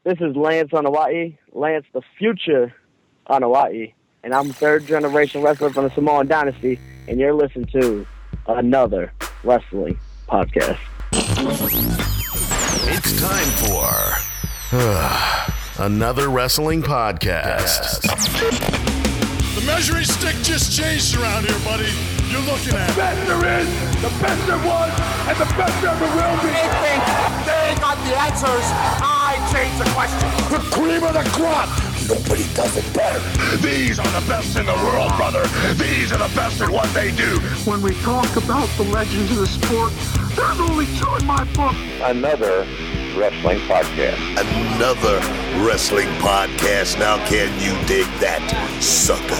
This is Lance on Hawaii, Lance the future on Hawaii, and I'm third-generation wrestler from the Samoan Dynasty, and you're listening to another wrestling podcast. It's time for another wrestling podcast. The measuring stick just changed around here, buddy. You're looking at the best there is, the best there was, and the best there ever will be. They got the answers. I change the question. The cream of the crop. Nobody does it better. These are the best in the world, brother. These are the best at what they do. When we talk about the legends of the sport, there's only two in my book. Another wrestling podcast. Another wrestling podcast. Now can you dig that, sucker?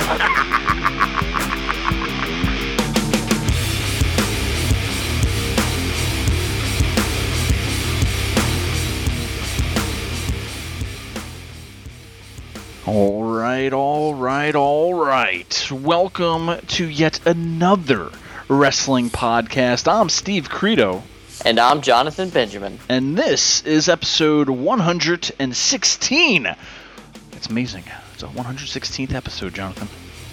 All right. Welcome to yet another wrestling podcast. I'm Steve Credo. And I'm Jonathan Benjamin. And this is episode 116. It's amazing. It's a 116th episode, Jonathan.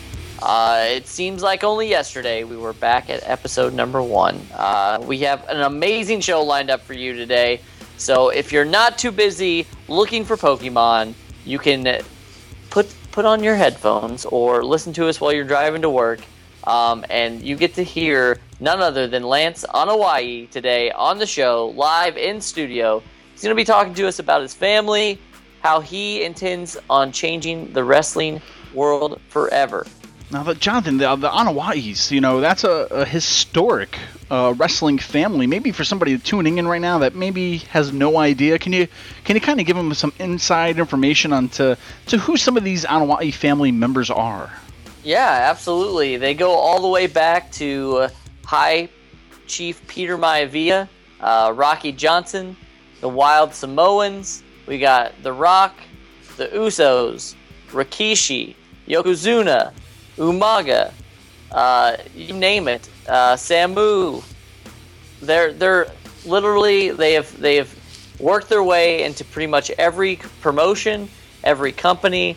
It seems like only yesterday we were back at episode number 1. We have an amazing show lined up for you today. So if you're not too busy looking for Pokemon, you can put on your headphones or listen to us while you're driving to work, and you get to hear none other than Lance on Hawaii today on the show, live in studio. He's going to be talking to us about his family, how he intends on changing the wrestling world forever. Now, Jonathan, the Anawais, that's a historic wrestling family. Maybe for somebody tuning in right now that maybe has no idea, can you kind of give them some inside information on to who some of these Anawai family members are? Yeah, absolutely. They go all the way back to High Chief Peter Maivia, Rocky Johnson, the Wild Samoans. We got The Rock, the Usos, Rikishi, Yokozuna, Umaga, you name it, Samu. They're literally they have worked their way into pretty much every promotion, every company.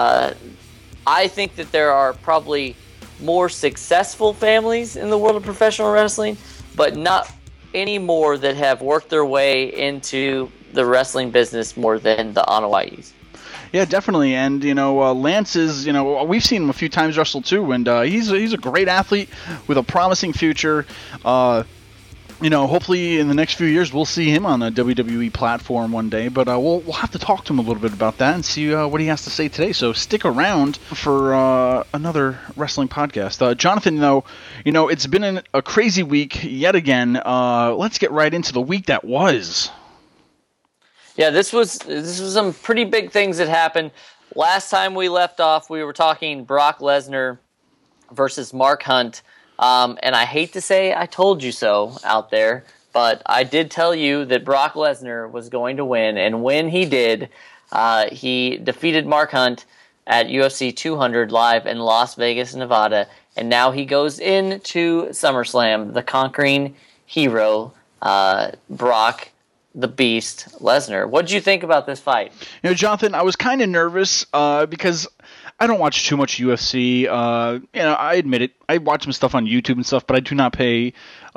I think that there are probably more successful families in the world of professional wrestling, but not any more that have worked their way into the wrestling business more than the Anawais. Yeah, definitely, and Lance is, we've seen him a few times wrestle too, and he's a great athlete with a promising future. Hopefully in the next few years we'll see him on a WWE platform one day, but we'll have to talk to him a little bit about that and see what he has to say today. So stick around for another wrestling podcast. Jonathan, though, it's been a crazy week yet again. Let's get right into the week that was. Yeah, this was some pretty big things that happened. Last time we left off, we were talking Brock Lesnar versus Mark Hunt. And I hate to say I told you so out there, but I did tell you that Brock Lesnar was going to win. And when he did, he defeated Mark Hunt at UFC 200 live in Las Vegas, Nevada. And now he goes into SummerSlam, the conquering hero, Brock the Beast Lesnar. What did you think about this fight? Jonathan, I was kind of nervous because I don't watch too much UFC. I admit it. I watch some stuff on YouTube and stuff, but I do not pay,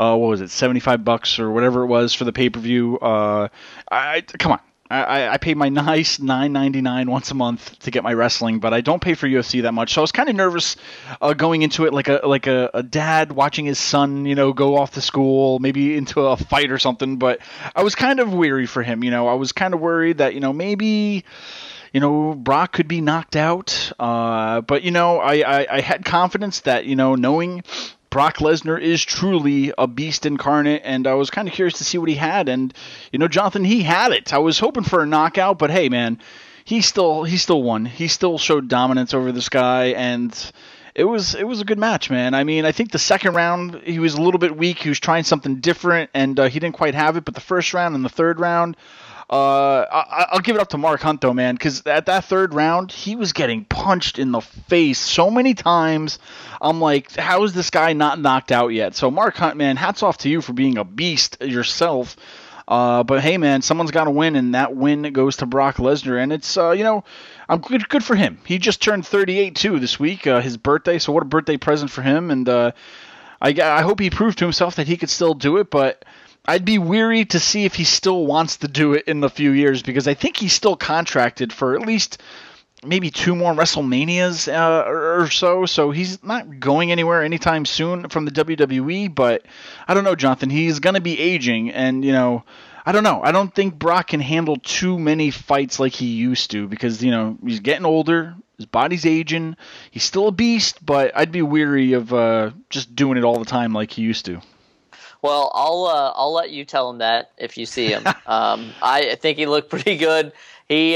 $75 or whatever it was for the pay-per-view. Come on. I pay my nice $9.99 once a month to get my wrestling, but I don't pay for UFC that much. So I was kind of nervous going into it, like a dad watching his son, go off to school, maybe into a fight or something. But I was kind of weary for him. I was kind of worried that maybe Brock could be knocked out. But I had confidence that knowing Brock Lesnar is truly a beast incarnate, and I was kind of curious to see what he had. And Jonathan, he had it. I was hoping for a knockout, but hey, man, he still won. He still showed dominance over this guy, and it was a good match, man. I mean, I think the second round he was a little bit weak. He was trying something different, and he didn't quite have it. But the first round and the third round, I'll give it up to Mark Hunt, though, man, because at that third round, he was getting punched in the face so many times. I'm like, how is this guy not knocked out yet? So Mark Hunt, man, hats off to you for being a beast yourself. But hey, man, someone's got to win, and that win goes to Brock Lesnar. And it's, I'm good for him. He just turned 38 too this week, his birthday. So what a birthday present for him. And I hope he proved to himself that he could still do it. But I'd be weary to see if he still wants to do it in a few years, because I think he's still contracted for at least maybe 2 more WrestleManias or so. So he's not going anywhere anytime soon from the WWE. But I don't know, Jonathan. He's going to be aging, and I don't know. I don't think Brock can handle too many fights like he used to, because he's getting older. His body's aging. He's still a beast, but I'd be weary of just doing it all the time like he used to. Well, I'll let you tell him that if you see him. I think he looked pretty good. He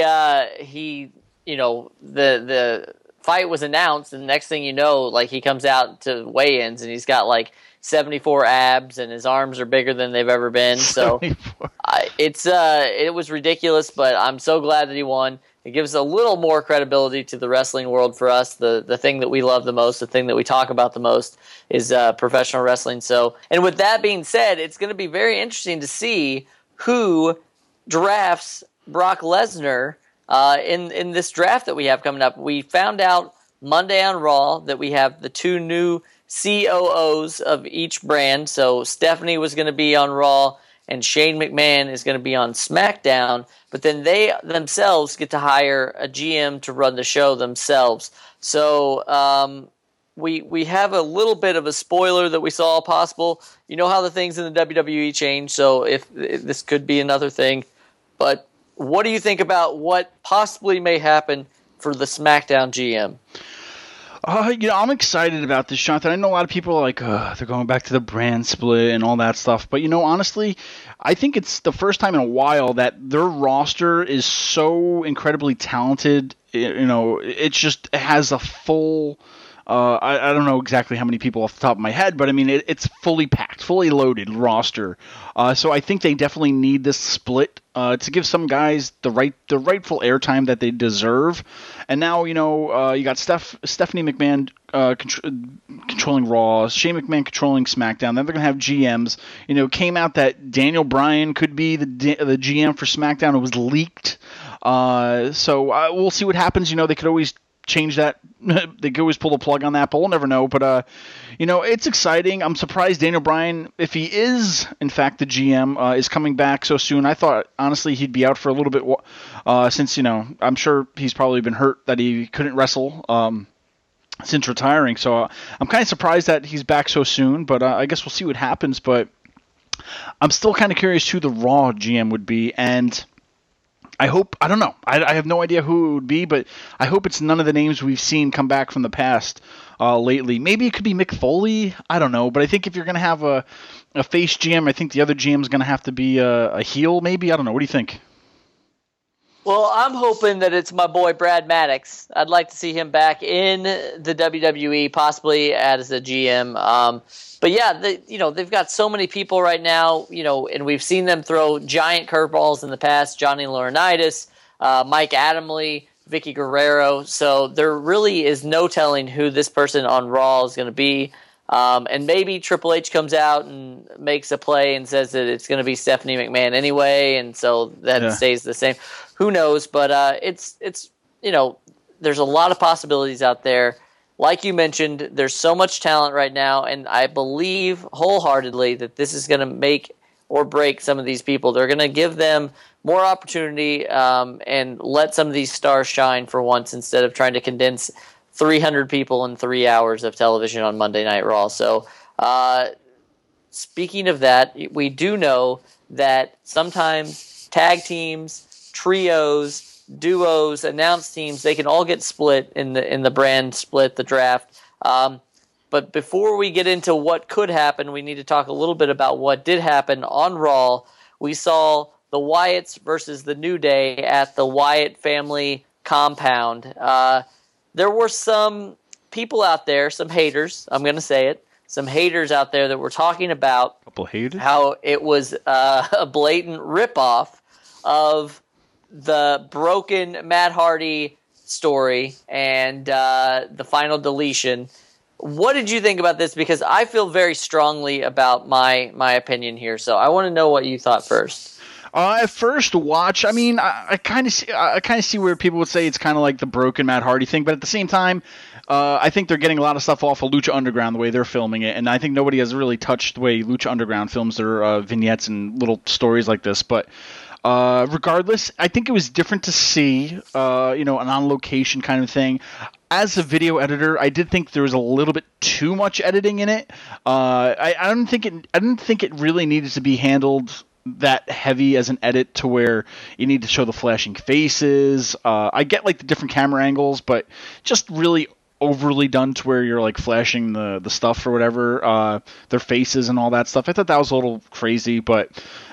the fight was announced, and the next thing you know, like, he comes out to weigh-ins and he's got like 74 abs, and his arms are bigger than they've ever been. So it was ridiculous, but I'm so glad that he won. It gives a little more credibility to the wrestling world for us. The thing that we love the most, the thing that we talk about the most, is professional wrestling. So, and with that being said, it's going to be very interesting to see who drafts Brock Lesnar in this draft that we have coming up. We found out Monday on Raw that we have the 2 new COOs of each brand. So Stephanie was going to be on Raw, and Shane McMahon is going to be on SmackDown, but then they themselves get to hire a GM to run the show themselves. So we have a little bit of a spoiler that we saw possible. You know how the things in the WWE change, so if this could be another thing. But what do you think about what possibly may happen for the SmackDown GM? I'm excited about this, Jonathan. I know a lot of people are like, they're going back to the brand split and all that stuff. But, honestly, I think it's the first time in a while that their roster is so incredibly talented. It has a full... I don't know exactly how many people off the top of my head, but I mean, it's fully packed, fully loaded roster. So I think they definitely need this split to give some guys the rightful airtime that they deserve. And now, you got Stephanie McMahon controlling Raw, Shane McMahon controlling SmackDown. Then they're going to have GMs. Came out that Daniel Bryan could be the GM for SmackDown. It was leaked. So we'll see what happens. They could always change that. They could always pull the plug on that, but we'll never know. But it's exciting. I'm surprised Daniel Bryan, if he is in fact the GM, is coming back so soon. I thought honestly he'd be out for a little bit since I'm sure he's probably been hurt that he couldn't wrestle since retiring. So I'm kind of surprised that he's back so soon. But I guess we'll see what happens. But I'm still kind of curious who the Raw GM would be, and I don't know. I have no idea who it would be, but I hope it's none of the names we've seen come back from the past lately. Maybe it could be Mick Foley. I don't know. But I think if you're going to have a face GM, I think the other GM is going to have to be a heel maybe. I don't know. What do you think? Well, I'm hoping that it's my boy Brad Maddox. I'd like to see him back in the WWE, possibly as a GM. But yeah, they've got so many people right now, and we've seen them throw giant curveballs in the past. Johnny Laurinaitis, Mike Adamle, Vicky Guerrero. So there really is no telling who this person on Raw is going to be. And maybe Triple H comes out and makes a play and says that it's going to be Stephanie McMahon anyway, and so that stays the same. Who knows? But it's there's a lot of possibilities out there. Like you mentioned, there's so much talent right now, and I believe wholeheartedly that this is going to make or break some of these people. They're going to give them more opportunity and let some of these stars shine for once instead of trying to condense 300 people in 3 hours of television on Monday Night Raw. So speaking of that, we do know that sometimes tag teams, trios, duos, announced teams, they can all get split in the brand split, the draft. But before we get into what could happen, we need to talk a little bit about what did happen on Raw. We saw the Wyatts versus the New Day at the Wyatt family compound. There were some people out there, some haters, I'm going to say it, some haters out there that were talking about how it was a blatant ripoff of the broken Matt Hardy story and the final deletion. What did you think about this? Because I feel very strongly about my opinion here, so I want to know what you thought first. At first watch, I mean, I kind of see where people would say it's kind of like the broken Matt Hardy thing, but at the same time, I think they're getting a lot of stuff off of Lucha Underground the way they're filming it, and I think nobody has really touched the way Lucha Underground films their vignettes and little stories like this. But regardless, I think it was different to see, an on-location kind of thing. As a video editor, I did think there was a little bit too much editing in it. I didn't think it really needed to be handled that heavy as an edit to where you need to show the flashing faces. I get like the different camera angles, but just really overly done to where you're like flashing the stuff or whatever, their faces and all that stuff. I thought that was a little crazy, but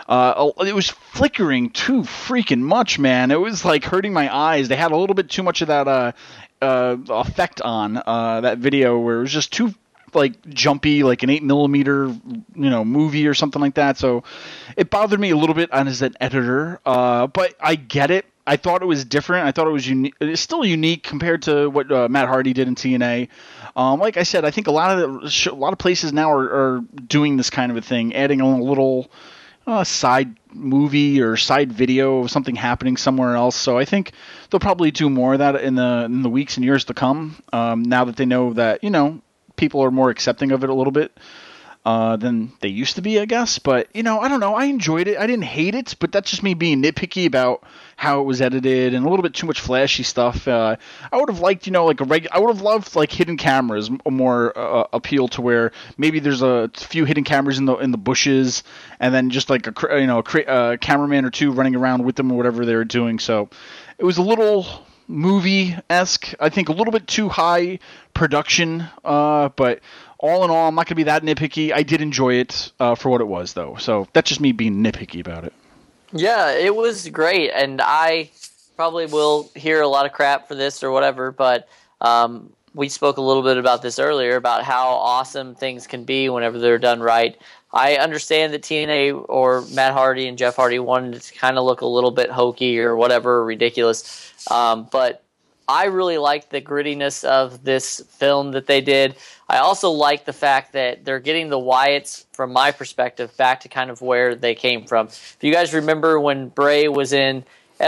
it was flickering too freaking much, man. It was like hurting my eyes. They had a little bit too much of that effect on that video where it was just too like jumpy, like an 8mm movie or something like that. So it bothered me a little bit as an editor, but I get it. I thought it was different. I thought it was unique. It's still unique compared to what Matt Hardy did in TNA. Like I said, I think a lot of places now are doing this kind of a thing, adding a little side movie or side video of something happening somewhere else. So I think they'll probably do more of that in the weeks and years to come. Now that they know that people are more accepting of it a little bit than they used to be, I guess. But I don't know. I enjoyed it. I didn't hate it, but that's just me being nitpicky about how it was edited and a little bit too much flashy stuff. I would have liked, I would have loved like hidden cameras more appeal to where maybe there's a few hidden cameras in the bushes, and then just like a cameraman or two running around with them or whatever they were doing. So it was a little movie-esque. I think a little bit too high production, but all in all, I'm not going to be that nitpicky. I did enjoy it for what it was, though. So that's just me being nitpicky about it. Yeah, it was great, and I probably will hear a lot of crap for this or whatever, but we spoke a little bit about this earlier, about how awesome things can be whenever they're done right. I understand that TNA or Matt Hardy and Jeff Hardy wanted it to kind of look a little bit hokey or whatever, ridiculous, but I really liked the grittiness of this film that they did. I also like the fact that they're getting the Wyatts, from my perspective, back to kind of where they came from. If you guys remember when Bray was in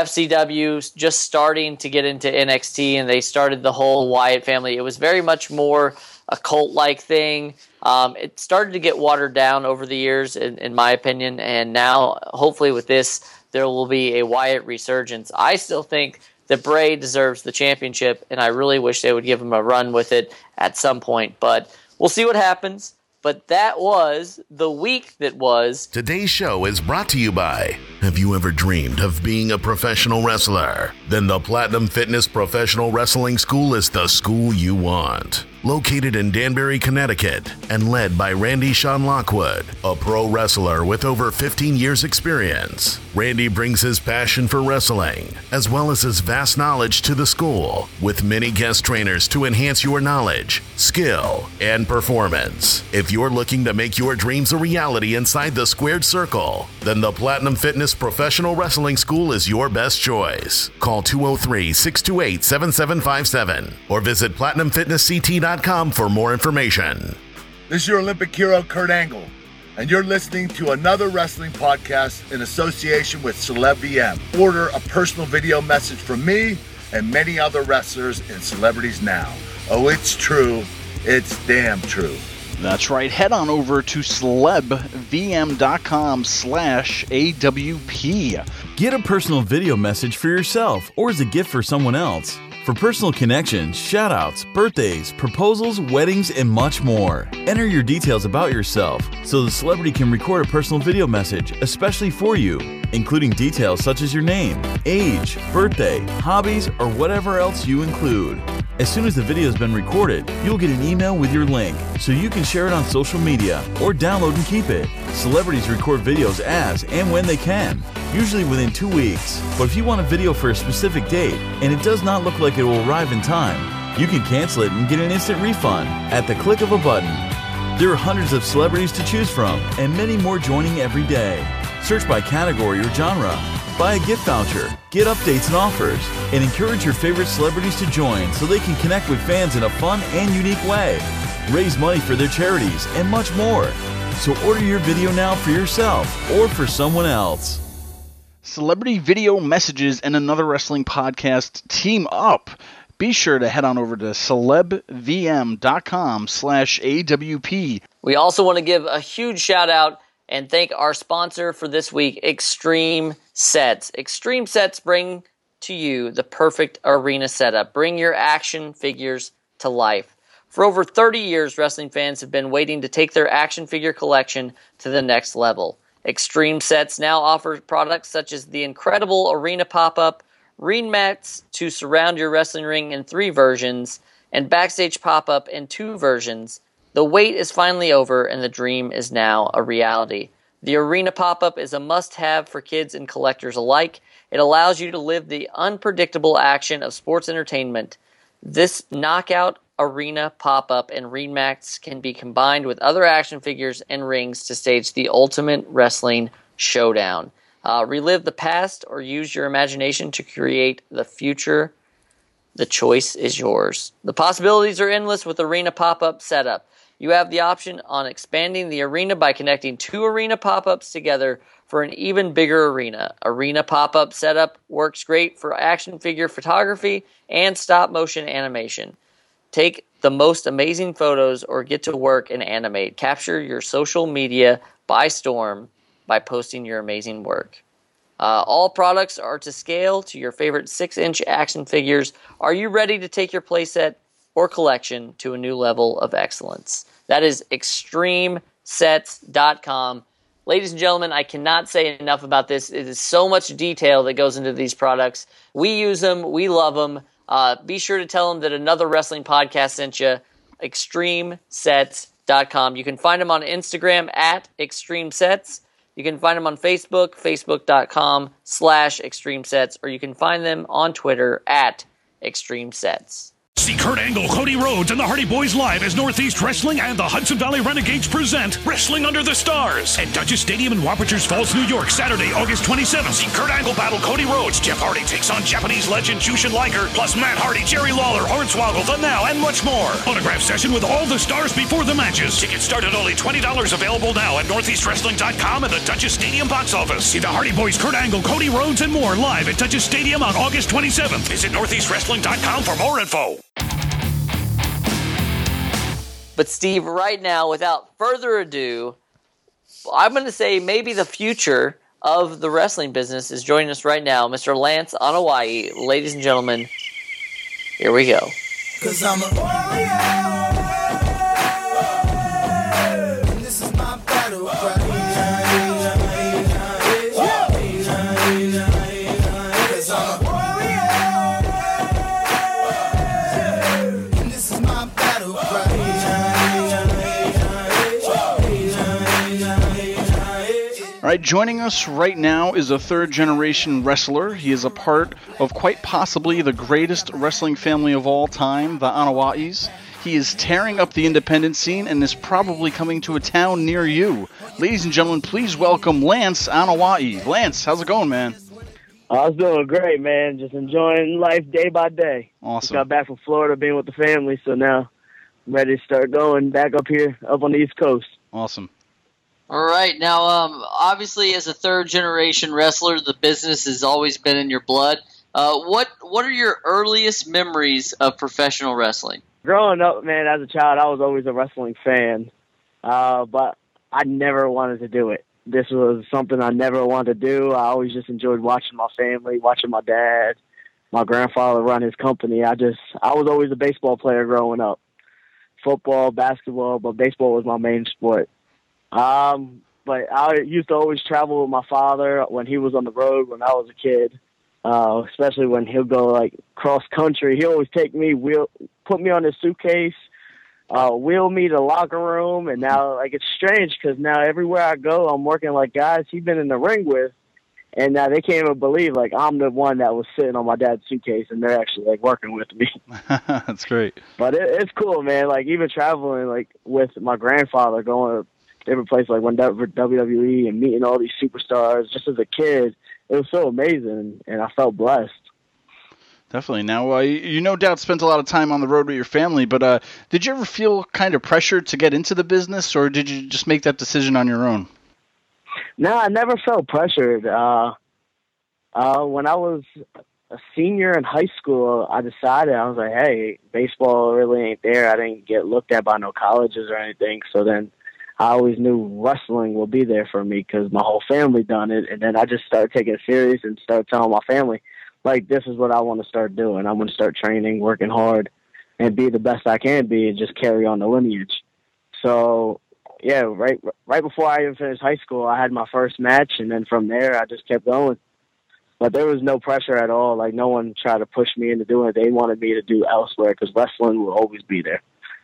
FCW, just starting to get into NXT, and they started the whole Wyatt family, it was very much more a cult-like thing. It started to get watered down over the years, in my opinion, and now, hopefully with this, there will be a Wyatt resurgence. I still think that Bray deserves the championship, and I really wish they would give him a run with it at some point. But we'll see what happens. But that was the week that was. Today's show is brought to you by... Have you ever dreamed of being a professional wrestler? Then the Platinum Fitness Professional Wrestling School is the school you want. Located in Danbury, Connecticut, and led by Randy Sean Lockwood, a pro wrestler with over 15 years experience. Randy brings his passion for wrestling, as well as his vast knowledge to the school, with many guest trainers to enhance your knowledge, skill, and performance. If you're looking to make your dreams a reality inside the squared circle, then the Platinum Fitness Professional Wrestling School is your best choice. Call 203-628-7757 or visit PlatinumFitnessCT.com for more information. This is your Olympic hero, Kurt Angle, and you're listening to another wrestling podcast in association with Celeb VM. Order a personal video message from me and many other wrestlers and celebrities now. Oh, it's true. It's damn true. That's right. Head on over to celebvm.com/AWP. Get a personal video message for yourself or as a gift for someone else. For personal connections, shoutouts, birthdays, proposals, weddings, and much more. Enter your details about yourself so the celebrity can record a personal video message especially for you, including details such as your name, age, birthday, hobbies, or whatever else you include. As soon as the video has been recorded, you'll get an email with your link so you can share it on social media or download and keep it. Celebrities record videos as and when they can, usually within 2 weeks. But if you want a video for a specific date and it does not look like it will arrive in time, you can cancel it and get an instant refund at the click of a button. There are hundreds of celebrities to choose from and many more joining every day. Search by category or genre. Buy a gift voucher, get updates and offers, and encourage your favorite celebrities to join so they can connect with fans in a fun and unique way. Raise money for their charities and much more. So order your video now for yourself or for someone else. Celebrity Video Messages and Another Wrestling Podcast team up. Be sure to head on over to celebvm.com/AWP. We also want to give a huge shout out and thank our sponsor for this week, Extreme Sets. Extreme Sets bring to you the perfect arena setup. Bring your action figures to life. For over 30 years, wrestling fans have been waiting to take their action figure collection to the next level. Extreme Sets now offers products such as the incredible Arena Pop-Up, ring mats to surround your wrestling ring in 3 versions, and Backstage Pop-Up in 2 versions. The wait is finally over, and the dream is now a reality. The Arena Pop-Up is a must-have for kids and collectors alike. It allows you to live the unpredictable action of sports entertainment. This knockout Arena Pop-Up and ring mats can be combined with other action figures and rings to stage the ultimate wrestling showdown. Relive the past or use your imagination to create the future. The choice is yours. The possibilities are endless with Arena Pop-Up setup. You have the option on expanding the arena by connecting 2 Arena Pop-Ups together for an even bigger arena. Arena Pop-Up setup works great for action figure photography and stop-motion animation. Take the most amazing photos or get to work and animate. Capture your social media by storm by posting your amazing work. All products are to scale to your favorite 6-inch action figures. Are you ready to take your playset or collection to a new level of excellence? That is extremesets.com. Ladies and gentlemen, I cannot say enough about this. It is so much detail that goes into these products. We use them. We love them. Be sure to tell them that Another Wrestling Podcast sent you. extremesets.com. You can find them on Instagram at extremesets. You can find them on Facebook, facebook.com/extremesets, or you can find them on Twitter at extremesets. See Kurt Angle, Cody Rhodes, and the Hardy Boys live as Northeast Wrestling and the Hudson Valley Renegades present Wrestling Under the Stars at Dutchess Stadium in Wappingers Falls, New York, Saturday, August 27th. See Kurt Angle battle Cody Rhodes. Jeff Hardy takes on Japanese legend Jushin Liger, plus Matt Hardy, Jerry Lawler, Hornswoggle, The Now, and much more. Autograph session with all the stars before the matches. Tickets start at only $20, available now at northeastwrestling.com and the Dutchess Stadium box office. See the Hardy Boys, Kurt Angle, Cody Rhodes, and more live at Dutchess Stadium on August 27th. Visit northeastwrestling.com for more info. But Steve, right now, without further ado, I'm going to say maybe the future of the wrestling business is joining us right now, Mr. Lance Anoa'i. Ladies and gentlemen, here we go. 'Cause I'm a warrior, and this is my battle cry. All right, joining us right now is a third-generation wrestler. He is a part of quite possibly the greatest wrestling family of all time, the Anoa'is. He is tearing up the independent scene and is probably coming to a town near you. Ladies and gentlemen, please welcome Lance Anoa'i. Lance, how's it going, man? I was doing great, man. Just enjoying life day by day. Awesome. Just got back from Florida, being with the family, so now I'm ready to start going back up here, up on the East Coast. Awesome. All right. Now, obviously, as a third-generation wrestler, the business has always been in your blood. What are your earliest memories of professional wrestling? Growing up, man, as a child, I was always a wrestling fan, but I never wanted to do it. This was something I never wanted to do. I always just enjoyed watching my family, watching my dad, my grandfather run his company. I was always a baseball player growing up. Football, basketball, but baseball was my main sport. But I used to always travel with my father when he was on the road when I was a kid, especially when he'll go like cross country. He always take me, put me on his suitcase, wheel me to the locker room. And now like it's strange because now everywhere I go, I'm working like guys he's been in the ring with. And now they can't even believe like I'm the one that was sitting on my dad's suitcase and they're actually like working with me. That's great. But it's cool, man. Like even traveling like with my grandfather, going to different places like when WWE and meeting all these superstars just as a kid, it was so amazing and I felt blessed. Definitely. Now, you no doubt spent a lot of time on the road with your family, but did you ever feel kind of pressured to get into the business, or did you just make that decision on your own? No, I never felt pressured. When I was a senior in high school, I decided, I was like, hey, baseball really ain't there. I didn't get looked at by no colleges or anything. So then I always knew wrestling will be there for me because my whole family done it. And then I just started taking it serious and started telling my family, like, this is what I want to start doing. I'm going to start training, working hard, and be the best I can be and just carry on the lineage. So, yeah, right before I even finished high school, I had my first match, and then from there I just kept going. But there was no pressure at all. Like, no one tried to push me into doing it. They wanted me to do elsewhere because wrestling will always be there.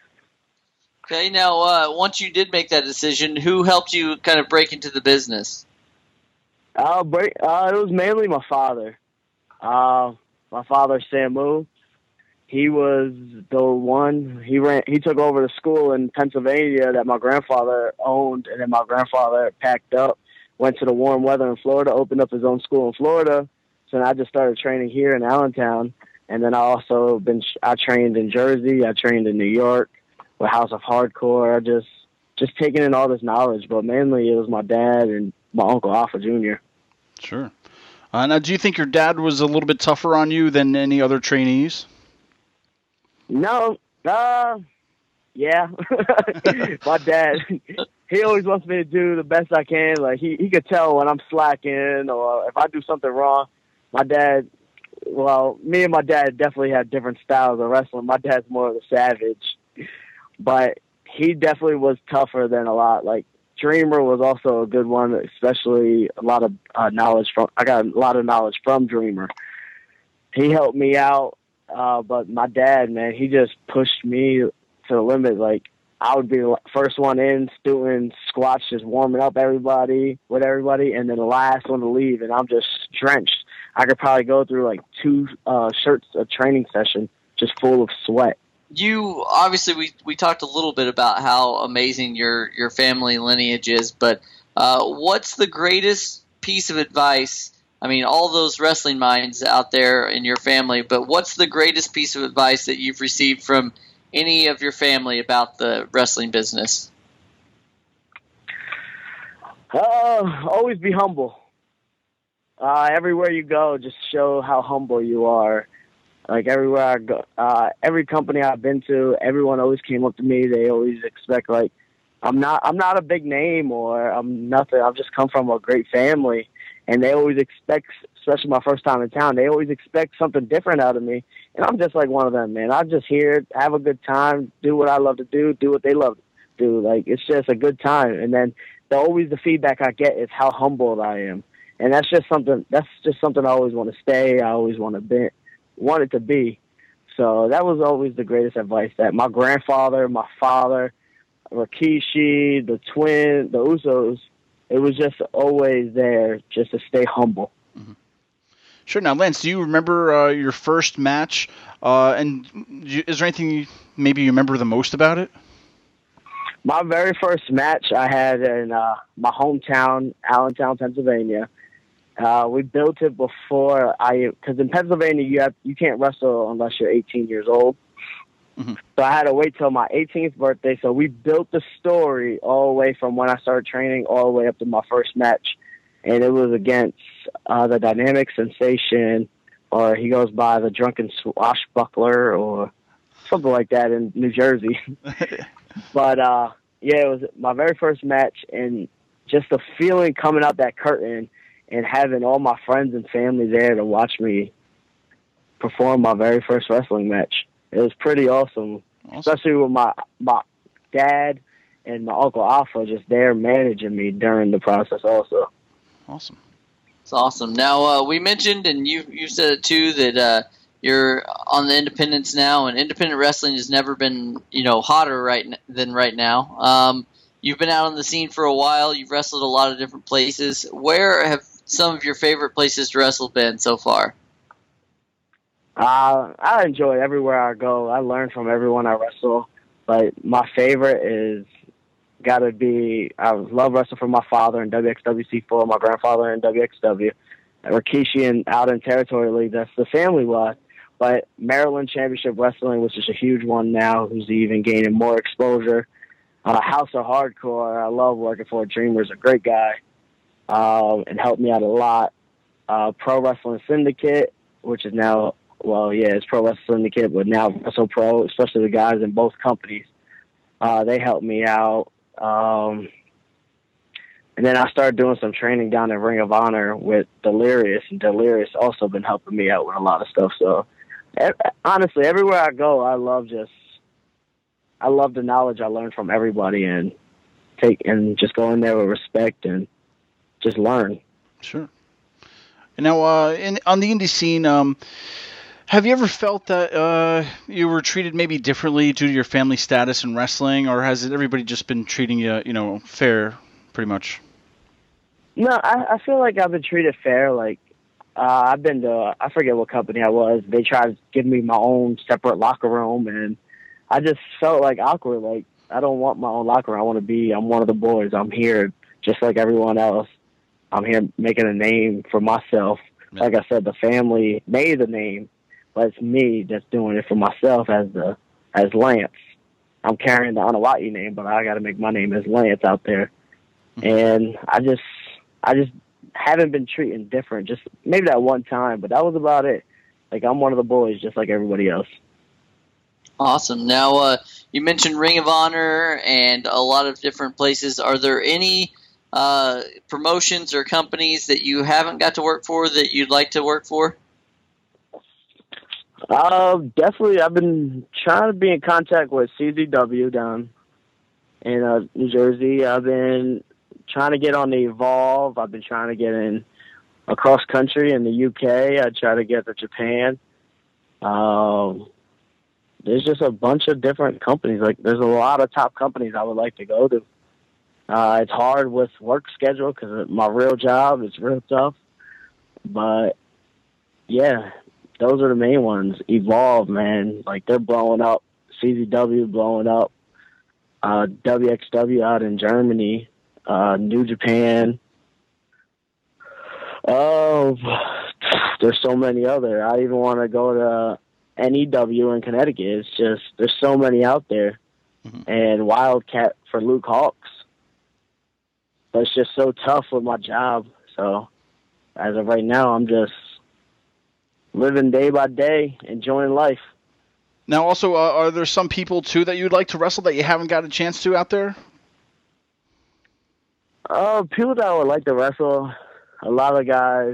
Okay, now, once you did make that decision, who helped you kind of break into the business? It was mainly my father. My father, Samu. He was the one. He took over the school in Pennsylvania that my grandfather owned, and then my grandfather packed up, went to the warm weather in Florida, opened up his own school in Florida. So then I just started training here in Allentown, and then I trained in Jersey. I trained in New York with House of Hardcore. I just taking in all this knowledge, but mainly it was my dad and my uncle Alpha Jr. Sure. Now, do you think your dad was a little bit tougher on you than any other trainees? No, yeah. My dad, he always wants me to do the best I can. Like, he could tell when I'm slacking or if I do something wrong. Me and my dad definitely have different styles of wrestling. My dad's more of a savage, but he definitely was tougher than a lot. Like, Dreamer was also a good one, especially a lot of knowledge from. I got a lot of knowledge from Dreamer. He helped me out. But my dad, man, he just pushed me to the limit. Like, I would be the first one in, doing squats, just warming up with everybody, and then the last one to leave, and I'm just drenched. I could probably go through like 2 shirts a training session just full of sweat. You, obviously, we talked a little bit about how amazing your family lineage is, but what's the greatest piece of advice? I mean, all those wrestling minds out there in your family, but what's the greatest piece of advice that you've received from any of your family about the wrestling business? Always be humble. Everywhere you go, just show how humble you are. Like, everywhere I go, every company I've been to, everyone always came up to me. They always expect, like, I'm not a big name or I'm nothing. I've just come from a great family. And they always expect, especially my first time in town, they always expect something different out of me. And I'm just like one of them, man. I'm just here, have a good time, do what I love to do what they love to do. Like, it's just a good time. And then always the feedback I get is how humbled I am. And that's just something I always want to stay. I always want it to be. So that was always the greatest advice that my grandfather, my father, Rikishi, the twin, the Usos, it was just always there just to stay humble. Mm-hmm. Sure. Now, Lance, do you remember your first match? And is there anything maybe you remember the most about it? My very first match I had in my hometown, Allentown, Pennsylvania. We built it before because in Pennsylvania you can't wrestle unless you're 18 years old. Mm-hmm. So I had to wait till my 18th birthday. So we built the story all the way from when I started training all the way up to my first match. And it was against the Dynamic Sensation, or he goes by the Drunken Swashbuckler or something like that in New Jersey. But, it was my very first match, and just the feeling coming out that curtain and having all my friends and family there to watch me perform my very first wrestling match. It was pretty awesome, especially with my dad and my Uncle Alpha just there managing me during the process also. Awesome. It's awesome. Now, we mentioned, and you said it too, that you're on the independents now, and independent wrestling has never been, hotter than right now. You've been out on the scene for a while. You've wrestled a lot of different places. Where have some of your favorite places to wrestle been so far? I enjoy everywhere I go. I learn from everyone I wrestle. But my favorite is got to be, I love wrestling for my father in WXWC4, my grandfather in WXW. Rikishi and out in Territory League, that's the family lot. But Maryland Championship Wrestling, which is a huge one now, who's even gaining more exposure. House of Hardcore, I love working for. Dreamer's a great guy and helped me out a lot. Pro Wrestling Syndicate, which is now, it's Pro Wrestling Syndicate, but now Wrestle Pro, especially the guys in both companies. They helped me out. And then I started doing some training down at Ring of Honor with Delirious, and Delirious also been helping me out with a lot of stuff. So, honestly, everywhere I go, I love the knowledge I learned from everybody, and just go in there with respect and just learn. Sure. And now, on the indie scene, have you ever felt that you were treated maybe differently due to your family status in wrestling, or has everybody just been treating you, fair, pretty much? No, I feel like I've been treated fair. Like, I've been to, I forget what company I was. They tried to give me my own separate locker room, and I just felt like awkward. Like, I don't want my own locker room. I'm one of the boys. I'm here just like everyone else. I'm here making a name for myself. Yeah. Like I said, the family made the name, but it's me that's doing it for myself as Lance. I'm carrying the Anawati name, but I got to make my name as Lance out there. And I just haven't been treated different, just maybe that one time, but that was about it. Like, I'm one of the boys just like everybody else. Awesome. Now, you mentioned Ring of Honor and a lot of different places. Are there any promotions or companies that you haven't got to work for that you'd like to work for? Definitely. I've been trying to be in contact with CZW down in New Jersey. I've been trying to get on the Evolve. I've been trying to get in across country in the UK. I try to get to Japan. There's just a bunch of different companies. Like, there's a lot of top companies I would like to go to. It's hard with work schedule because my real job is real tough. But, yeah, those are the main ones. Evolve, man. Like, they're blowing up. CZW blowing up. WXW out in Germany. New Japan. Oh, there's so many other. I even want to go to NEW in Connecticut. It's just, there's so many out there. And Wildcat for Luke Hawks. But it's just so tough with my job. So as of right now, I'm just living day by day, enjoying life. Now, also, are there some people, too, that you'd like to wrestle that you haven't got a chance to out there? People that I would like to wrestle, a lot of guys.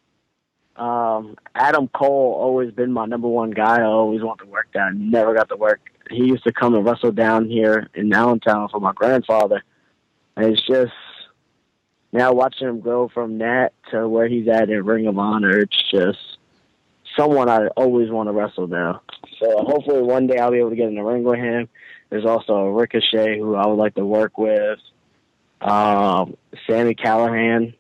Adam Cole always been my number one guy. I always want to work that. Never got to work. He used to come and wrestle down here in Allentown for my grandfather. And it's just, now watching him grow from that to where he's at in Ring of Honor, it's just someone I always want to wrestle now. So hopefully one day I'll be able to get in the ring with him. There's also Ricochet, who I would like to work with. Sami Callihan.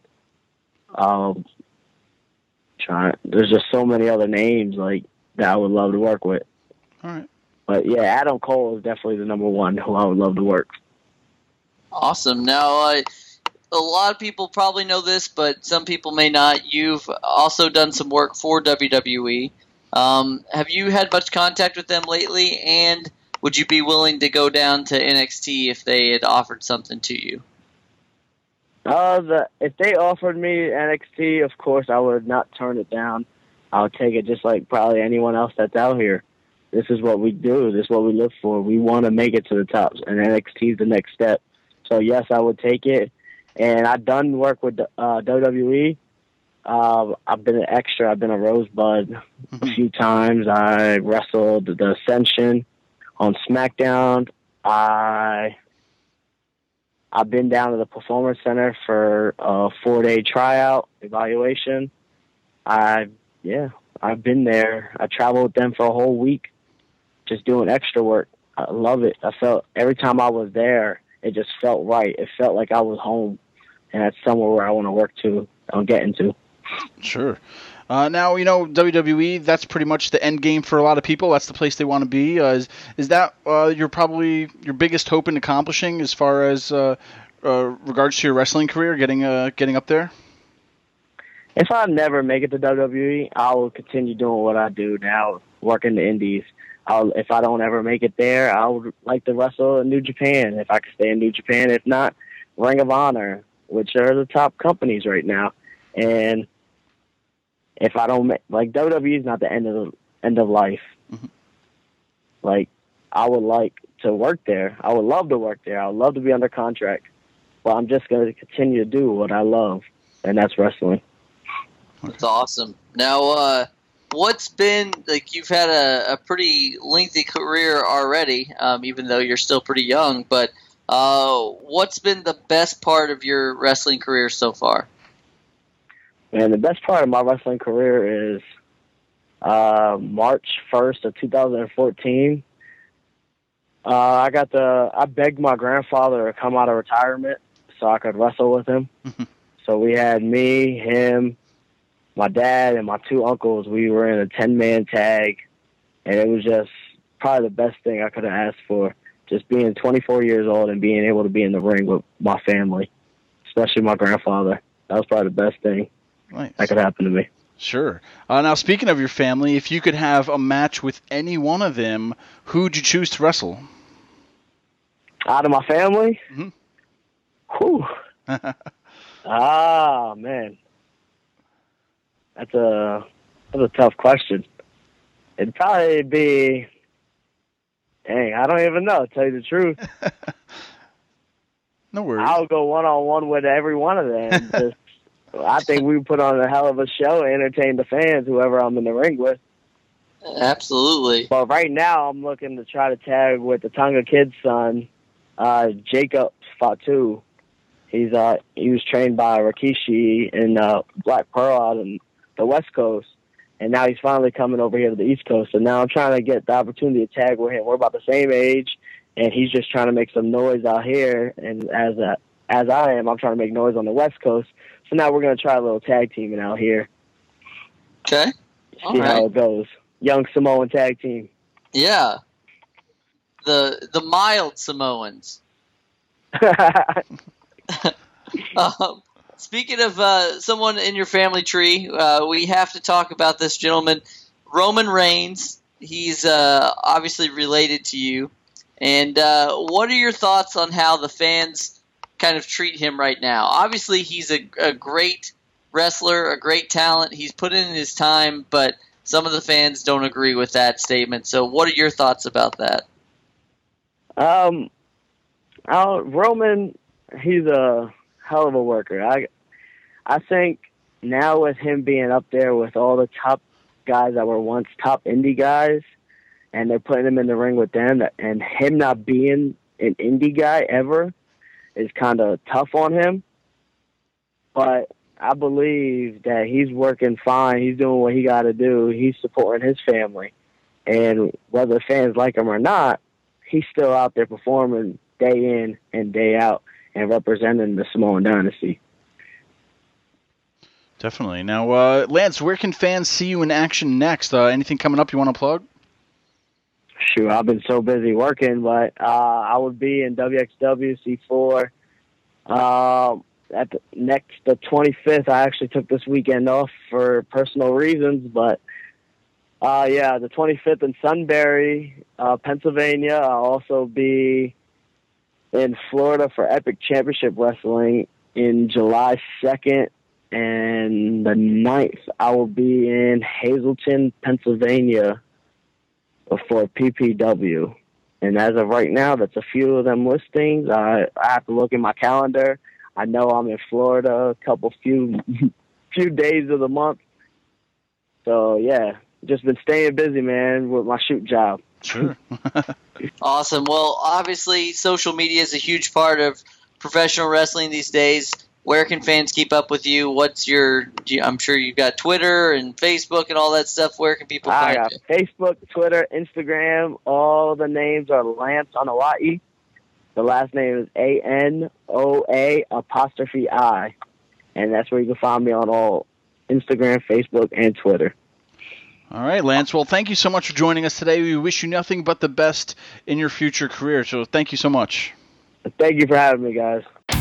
There's just so many other names like that I would love to work with. All right. But yeah, Adam Cole is definitely the number one who I would love to work. Awesome. Now, a lot of people probably know this, but some people may not. You've also done some work for WWE. Have you had much contact with them lately? And would you be willing to go down to NXT if they had offered something to you? If they offered me NXT, of course I would not turn it down. I'll take it just like probably anyone else that's out here. This is what we do. This is what we live for. We want to make it to the top, and NXT is the next step. So yes, I would take it. And I've done work with WWE. I've been an extra. I've been a Rosebud a few times. I wrestled the Ascension on SmackDown. I've been down to the Performance Center for a 4-day tryout evaluation. I've been there. I traveled with them for a whole week, just doing extra work. I love it. I felt every time I was there, it just felt right. It felt like I was home, and that's somewhere where I want to work to. I'm getting to. Sure. Now, WWE, that's pretty much the end game for a lot of people. That's the place they want to be. Is that your biggest hope in accomplishing as far as regards to your wrestling career, getting up there? If I never make it to WWE, I will continue doing what I do now, working the indies. If I don't ever make it there, I would like to wrestle in New Japan, if I could stay in New Japan. If not, Ring of Honor, which are the top companies right now. And if I don't like WWE is not the end of life. Mm-hmm. Like, I would like to work there. I would love to work there. I would love to be under contract. But I'm just going to continue to do what I love, and that's wrestling. That's awesome. Now, what's been, like, you've had a pretty lengthy career already, even though you're still pretty young, but what's been the best part of your wrestling career so far? And the best part of my wrestling career is March 1st of 2014. I begged my grandfather to come out of retirement so I could wrestle with him. So we had me, him, my dad, and my 2 uncles. We were in a 10-man tag, and it was just probably the best thing I could have asked for, just being 24 years old and being able to be in the ring with my family, especially my grandfather. That was probably the best thing that could happen to me. Sure. Now, speaking of your family, if you could have a match with any one of them, who'd you choose to wrestle? Out of my family? Mm-hmm. Whew. Man. That's a tough question. It'd probably be... Dang, I don't even know, to tell you the truth. No worries. I'll go one-on-one with every one of them. Just, I think we put on a hell of a show and entertain the fans, whoever I'm in the ring with. Absolutely. But right now, I'm looking to try to tag with the Tonga Kid's son, Jacob Fatu. He was trained by Rikishi in Black Pearl out in the West Coast, and now he's finally coming over here to the East Coast. And now I'm trying to get the opportunity to tag with him. We're about the same age, and he's just trying to make some noise out here. And as I am, I'm trying to make noise on the West Coast. So now we're going to try a little tag teaming out here. Okay. See how it goes. Young Samoan tag team. Yeah. The mild Samoans. Speaking of someone in your family tree, we have to talk about this gentleman, Roman Reigns. He's obviously related to you. And what are your thoughts on how the fans kind of treat him right now? Obviously, he's a great wrestler, a great talent. He's put in his time, but some of the fans don't agree with that statement. So what are your thoughts about that? Roman, he's a hell of a worker. I think now with him being up there with all the top guys that were once top indie guys, and they're putting him in the ring with them, and him not being an indie guy ever is kind of tough on him. But I believe that he's working fine. He's doing what he got to do. He's supporting his family. And whether fans like him or not, he's still out there performing day in and day out and representing the Samoan dynasty. Definitely. Now, Lance, where can fans see you in action next? Anything coming up you want to plug? Shoot, I've been so busy working, but I would be in WXW C4 at the 25th. I actually took this weekend off for personal reasons, but the 25th in Sunbury, Pennsylvania. I'll also be in Florida for Epic Championship Wrestling in July 2nd, and the 9th I will be in Hazleton, Pennsylvania for PPW. And as of right now, that's a few of them listings. I have to look at my calendar. I know I'm in Florida a few days of the month. So, yeah, just been staying busy, man, with my shoot job. Sure. Awesome. Well, obviously, social media is a huge part of professional wrestling these days. Where can fans keep up with you? I'm sure you've got Twitter and Facebook and all that stuff. Where can people find you? I got Facebook, Twitter, Instagram. All the names are Lance Anoa'i. The last name is ANOA''I. And that's where you can find me on all Instagram, Facebook, and Twitter. All right, Lance. Well, thank you so much for joining us today. We wish you nothing but the best in your future career. So thank you so much. Thank you for having me, guys.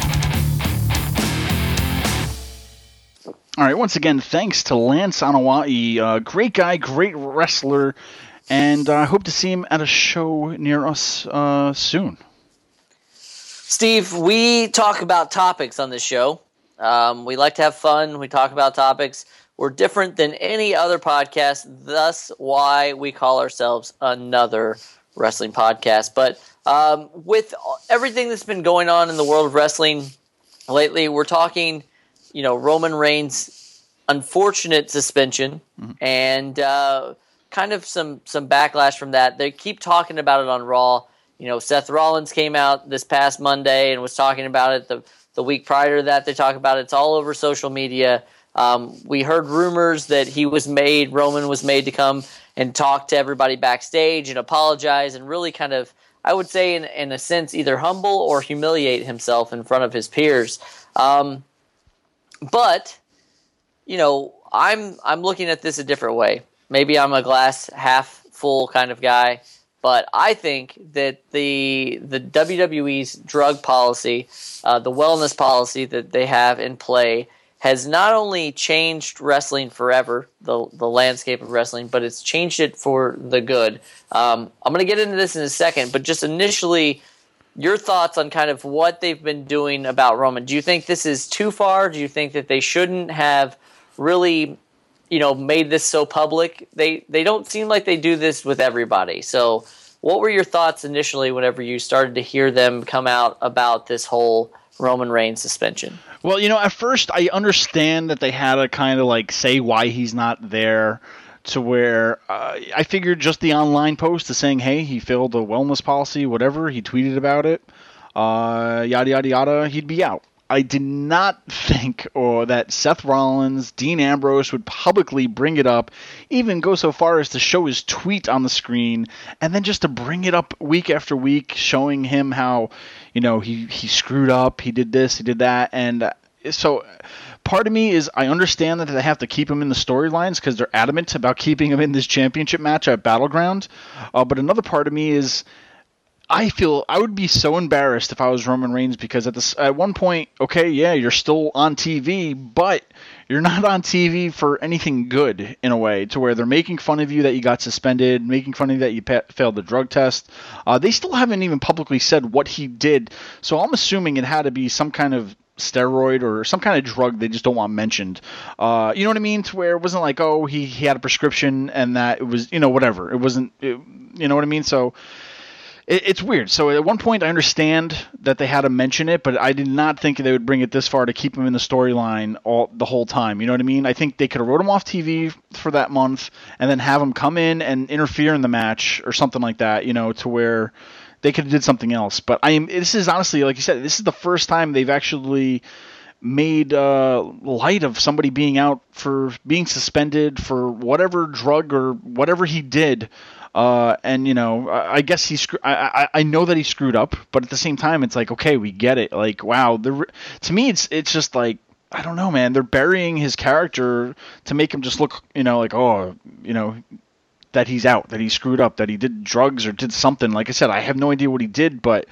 All right, once again, thanks to Lance Anoa'i. Great guy, great wrestler, and I hope to see him at a show near us soon. Steve, we talk about topics on this show. We like to have fun. We talk about topics. We're different than any other podcast, thus why we call ourselves Another Wrestling Podcast. But with everything that's been going on in the world of wrestling lately, we're talking, Roman Reigns' unfortunate suspension and kind of some backlash from that. They keep talking about it on Raw. Seth Rollins came out this past Monday and was talking about it. The week prior to that, they talk about it. It's all over social media. We heard rumors that Roman was made to come and talk to everybody backstage and apologize and really kind of, I would say in a sense, either humble or humiliate himself in front of his peers. But, I'm looking at this a different way. Maybe I'm a glass half full kind of guy, but I think that the WWE's drug policy, the wellness policy that they have in play, has not only changed wrestling forever, the landscape of wrestling, but it's changed it for the good. I'm going to get into this in a second, but just initially, your thoughts on kind of what they've been doing about Roman. Do you think this is too far? Do you think that they shouldn't have really, made this so public? They don't seem like they do this with everybody. So what were your thoughts initially whenever you started to hear them come out about this whole Roman Reigns suspension? Well, at first I understand that they had to kind of say why he's not there, to where I figured just the online post is saying, hey, he failed a wellness policy, whatever, he tweeted about it, yada, yada, yada, he'd be out. I did not think that Seth Rollins, Dean Ambrose would publicly bring it up, even go so far as to show his tweet on the screen, and then just to bring it up week after week, showing him how, he screwed up, he did this, he did that, and so part of me is I understand that they have to keep him in the storylines because they're adamant about keeping him in this championship match at Battleground, but another part of me is I feel I would be so embarrassed if I was Roman Reigns, because at one point, okay, yeah, you're still on TV, but you're not on TV for anything good, in a way, to where they're making fun of you that you got suspended, making fun of you that you failed the drug test. They still haven't even publicly said what he did, so I'm assuming it had to be some kind of steroid or some kind of drug they just don't want mentioned. You know what I mean? To where it wasn't like, oh, he had a prescription and that it was, whatever. It wasn't, you know what I mean? So it's weird. So at one point I understand that they had to mention it, but I did not think they would bring it this far to keep him in the storyline the whole time. You know what I mean? I think they could have wrote him off TV for that month and then have him come in and interfere in the match or something like that, to where they could have did something else. But this is honestly, like you said, this is the first time they've actually made light of somebody being out for being suspended for whatever drug or whatever he did. And I guess I know that he screwed up, but at the same time, it's like, okay, we get it. Like, wow, to me, it's just like, I don't know, man. They're burying his character to make him just look, like, oh, that he's out, that he screwed up, that he did drugs or did something. Like I said, I have no idea what he did, but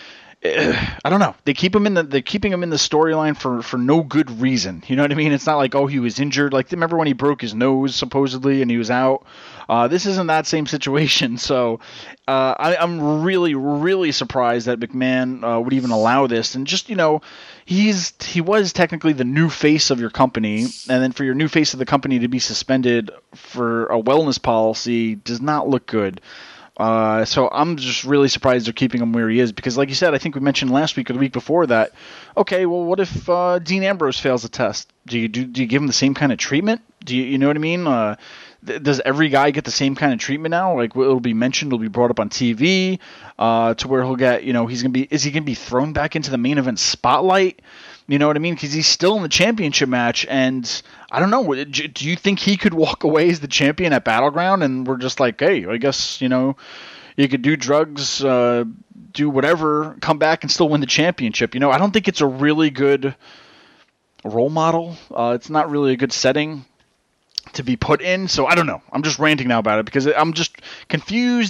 I don't know. They're keeping him in the storyline for no good reason. You know what I mean? It's not like, oh, he was injured. Like, remember when he broke his nose supposedly and he was out? This isn't that same situation. So I'm really, really surprised that McMahon would even allow this. And just, he was technically the new face of your company, and then for your new face of the company to be suspended for a wellness policy does not look good. So I'm just really surprised they're keeping him where he is, because like you said, I think we mentioned last week or the week before that, okay, well, what if Dean Ambrose fails the test? Do you give him the same kind of treatment? Do you know what I mean? Does every guy get the same kind of treatment now? Like, it'll be mentioned, it'll be brought up on TV, to where he'll get, is he going to be thrown back into the main event spotlight? You know what I mean? Because he's still in the championship match, and I don't know. Do you think he could walk away as the champion at Battleground, and we're just like, hey, I guess, you could do drugs, do whatever, come back and still win the championship? I don't think it's a really good role model. It's not really a good setting to be put in, so I don't know. I'm just ranting now about it because I'm just confused,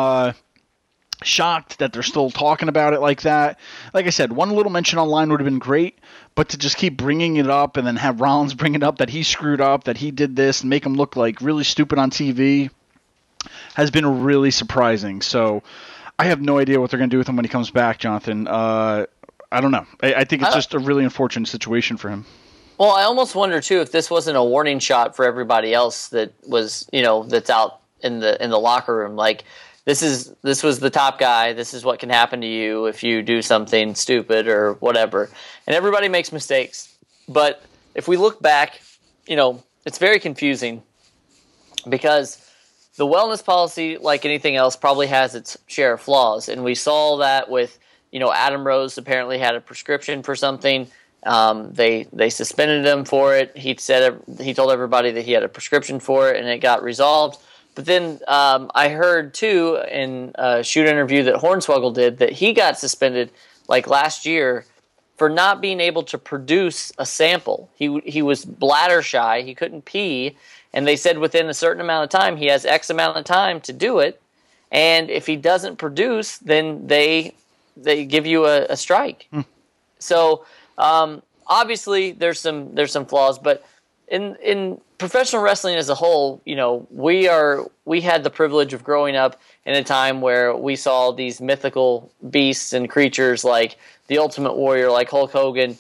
shocked that they're still talking about it like that. Like I said, one little mention online would have been great, but to just keep bringing it up and then have Rollins bring it up that he screwed up, that he did this, and make him look like really stupid on TV has been really surprising. So I have no idea what they're going to do with him when he comes back, Jonathan. I don't know. I think it's just a really unfortunate situation for him. Well, I almost wonder too if this wasn't a warning shot for everybody else that was, that's out in the locker room. Like, this was the top guy. This is what can happen to you if you do something stupid or whatever. And everybody makes mistakes. But if we look back, it's very confusing because the wellness policy, like anything else, probably has its share of flaws. And we saw that with, Adam Rose apparently had a prescription for something. They suspended him for it. He told everybody that he had a prescription for it, and it got resolved. But then I heard too in a shoot interview that Hornswoggle did that he got suspended like last year for not being able to produce a sample. He was bladder shy. He couldn't pee, and they said within a certain amount of time he has X amount of time to do it. And if he doesn't produce, then they give you a strike. So. Obviously, there's some flaws, but in professional wrestling as a whole, we had the privilege of growing up in a time where we saw these mythical beasts and creatures like the Ultimate Warrior, like Hulk Hogan.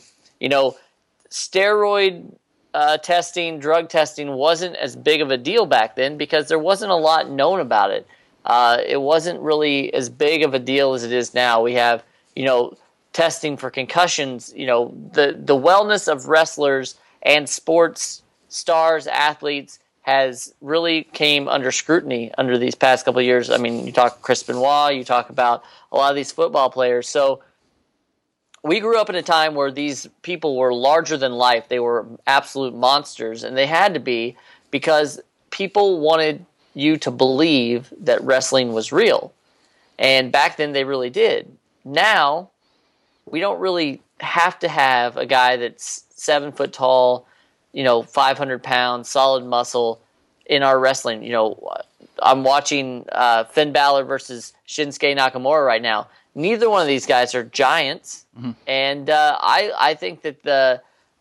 Steroid testing, drug testing wasn't as big of a deal back then because there wasn't a lot known about it. It wasn't really as big of a deal as it is now. We have, testing for concussions, the wellness of wrestlers and sports stars, athletes has really came under scrutiny under these past couple of years. I mean, you talk Chris Benoit, you talk about a lot of these football players. So we grew up in a time where these people were larger than life. They were absolute monsters, and they had to be because people wanted you to believe that wrestling was real. And back then they really did. Now, we don't really have to have a guy that's 7 foot tall, 500 pounds, solid muscle in our wrestling. I'm watching Finn Balor versus Shinsuke Nakamura right now. Neither one of these guys are giants, and I think that the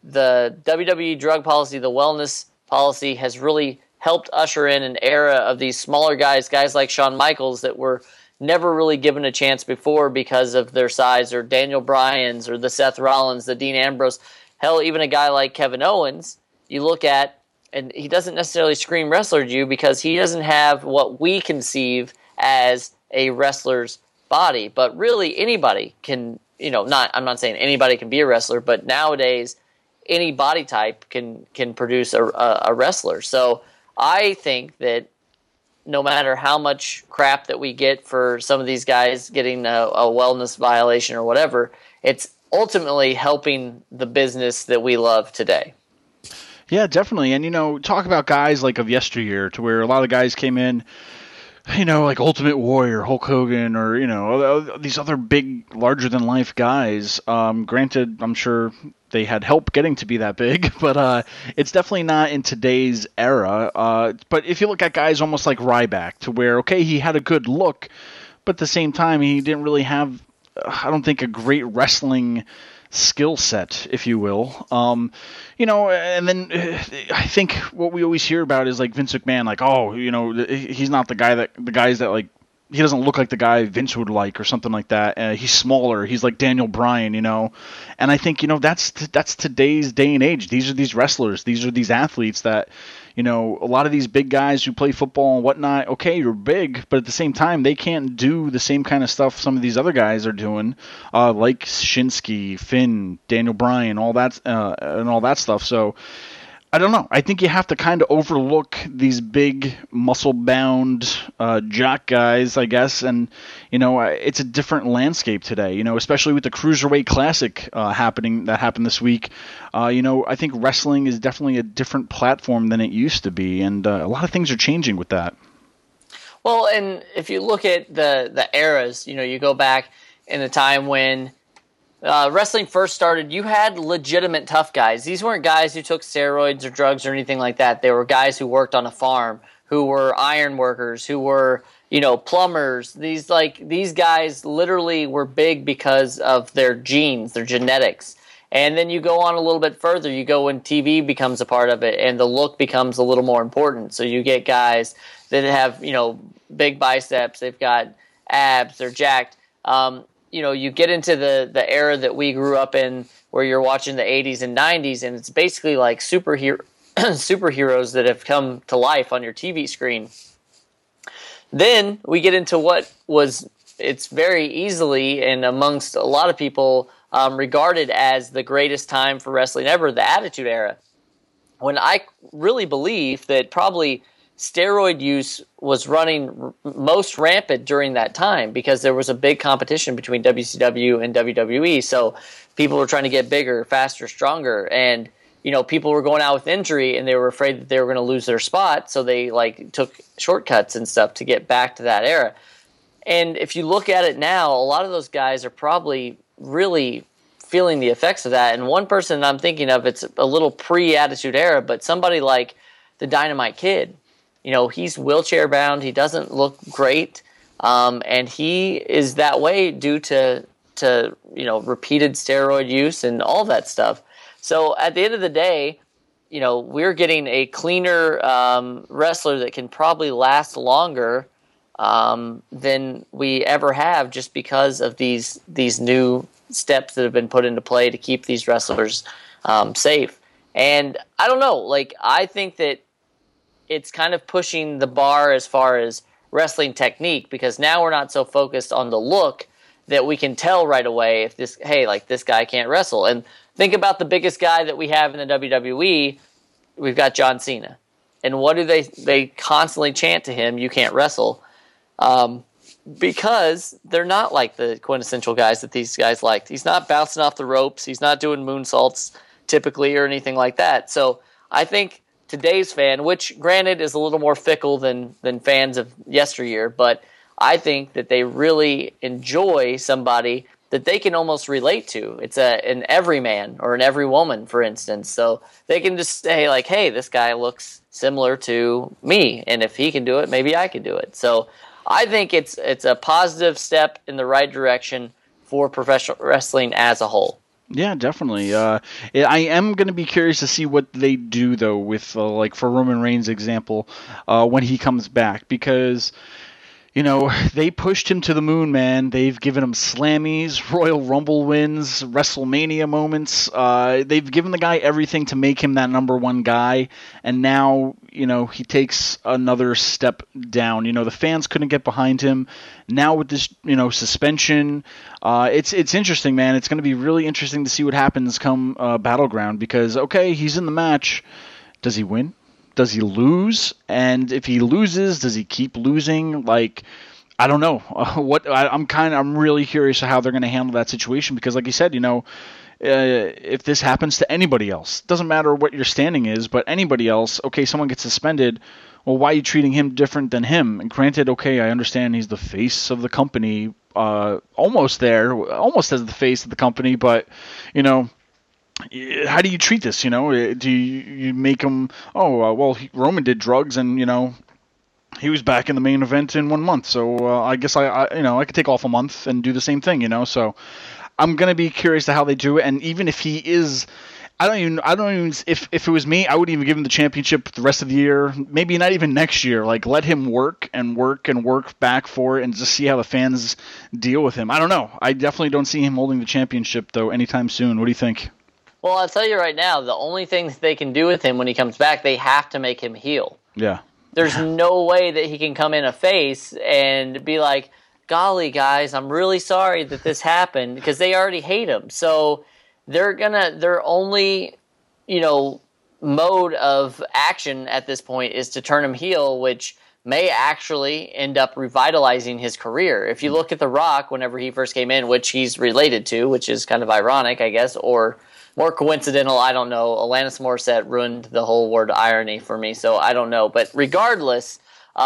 WWE drug policy, the wellness policy, has really helped usher in an era of these smaller guys like Shawn Michaels that were never really given a chance before because of their size, or Daniel Bryan's, or the Seth Rollins, the Dean Ambrose. Hell, even a guy like Kevin Owens, you look at, and he doesn't necessarily scream wrestler to you because he doesn't have what we conceive as a wrestler's body. But really, anybody can, I'm not saying anybody can be a wrestler, but nowadays, any body type can produce a wrestler. So I think that no matter how much crap that we get for some of these guys getting a wellness violation or whatever, it's ultimately helping the business that we love today. Yeah, definitely. And, talk about guys like of yesteryear to where a lot of guys came in, like Ultimate Warrior, Hulk Hogan, or, these other big, larger-than-life guys. Granted, I'm sure they had help getting to be that big, but it's definitely not in today's era. But if you look at guys almost like Ryback, to where, okay, he had a good look, but at the same time, he didn't really have, I don't think, a great wrestling skill set, if you will. And then I think what we always hear about is like Vince McMahon, like, oh, he's not the guys that like, he doesn't look like the guy Vince would like or something like that. He's smaller. He's like Daniel Bryan, And I think, that's today's day and age. These are these wrestlers. These are these athletes that, a lot of these big guys who play football and whatnot, okay, you're big, but at the same time, they can't do the same kind of stuff some of these other guys are doing, like Shinsuke, Finn, Daniel Bryan, all that, and all that stuff. So, I don't know. I think you have to kind of overlook these big, muscle-bound jock guys, I guess. And, it's a different landscape today, especially with the Cruiserweight Classic that happened this week. I think wrestling is definitely a different platform than it used to be. And a lot of things are changing with that. Well, and if you look at the eras, you go back in the time when wrestling first started, you had legitimate tough guys. These weren't guys who took steroids or drugs or anything like that. They were guys who worked on a farm, who were iron workers, who were, plumbers. These guys literally were big because of their genes, their genetics. And then you go on a little bit further. You go when TV becomes a part of it and the look becomes a little more important. So you get guys that have, big biceps. They've got abs. They're jacked. you get into the era that we grew up in, where you're watching the 80s and 90s, and it's basically like superheroes that have come to life on your TV screen. Then we get into it's very easily, and amongst a lot of people, regarded as the greatest time for wrestling ever, the Attitude Era. When I really believe that probably steroid use was running most rampant during that time, because there was a big competition between WCW and WWE. So people were trying to get bigger, faster, stronger, and people were going out with injury, and they were afraid that they were going to lose their spot, so they took shortcuts and stuff to get back to that era. And if you look at it now, a lot of those guys are probably really feeling the effects of that. And one person I'm thinking of, it's a little pre-Attitude Era, but somebody like the Dynamite Kid. He's wheelchair bound. He doesn't look great, and he is that way due to repeated steroid use and all that stuff. So at the end of the day, we're getting a cleaner wrestler that can probably last longer than we ever have, just because of these new steps that have been put into play to keep these wrestlers safe. And I don't know, I think that it's kind of pushing the bar as far as wrestling technique, because now we're not so focused on the look that we can tell right away if this guy can't wrestle. And think about the biggest guy that we have in the WWE. We've got John Cena. And what do they constantly chant to him? You can't wrestle. Because they're not like the quintessential guys that these guys liked. He's not bouncing off the ropes. He's not doing moonsaults typically or anything like that. So I think today's fan, which granted is a little more fickle than fans of yesteryear, but I think that they really enjoy somebody that they can almost relate to. It's an everyman or an everywoman, for instance. So they can just say hey, this guy looks similar to me, and if he can do it, maybe I can do it. So I think it's a positive step in the right direction for professional wrestling as a whole. Yeah, definitely. I am going to be curious to see what they do, though, with for Roman Reigns' example, when he comes back, because they pushed him to the moon, man. They've given him Slammies, Royal Rumble wins, WrestleMania moments. They've given the guy everything to make him that number one guy, and now he takes another step down. The fans couldn't get behind him. Now with this suspension, it's interesting, man. It's going to be really interesting to see what happens come Battleground, because okay, he's in the match. Does he win? Does he lose? And if he loses, does he keep losing? I don't know. I'm really curious how they're going to handle that situation, because like you said, if this happens to anybody else, doesn't matter what your standing is, but anybody else, okay, someone gets suspended, well, why are you treating him different than him? And granted, okay, I understand he's the face of the company, almost as the face of the company, but, how do you treat this? Do you make him? Roman did drugs, and he was back in the main event in 1 month. So I guess I could take off a month and do the same thing. So I'm gonna be curious to how they do it. And even if he is, I don't even. If it was me, I wouldn't even give him the championship the rest of the year. Maybe not even next year. Let him work back for it, and just see how the fans deal with him. I don't know. I definitely don't see him holding the championship though anytime soon. What do you think? Well, I'll tell you right now, the only thing that they can do with him when he comes back, they have to make him heel. Yeah. There's no way that he can come in a face and be like, golly, guys, I'm really sorry that this happened, because they already hate him. So their only, mode of action at this point is to turn him heel, which may actually end up revitalizing his career. If you look at The Rock, whenever he first came in, which he's related to, which is kind of ironic, I guess, or more coincidental, I don't know. Alanis Morissette ruined the whole word irony for me, so I don't know. But regardless,